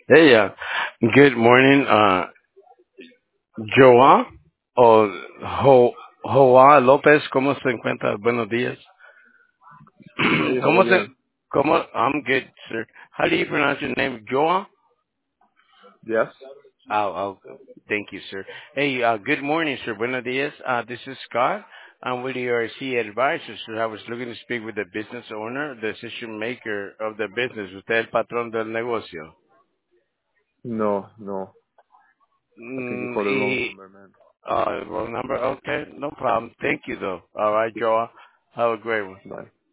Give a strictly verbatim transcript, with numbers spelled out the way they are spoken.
Hey, uh, good morning, uh, Joa o Jo- Joa López, ¿cómo se encuentra? Buenos días. Hey, how are ¿Cómo se, you? cómo, I'm good, sir. How do you pronounce your name? Joa? Yes? Oh, oh, thank you, sir. Hey, uh, good morning, sir. Buenos días. Uh, this is Scott. I'm with your C advisor, sir. I was looking to speak with the business owner, the decision maker of the business. Usted es el patrón del negocio. No, no. I think you Mm, called the wrong y number, man. Uh, wrong number? Okay, no problem. Thank you, though. All right, Joel. Have a great one. Bye.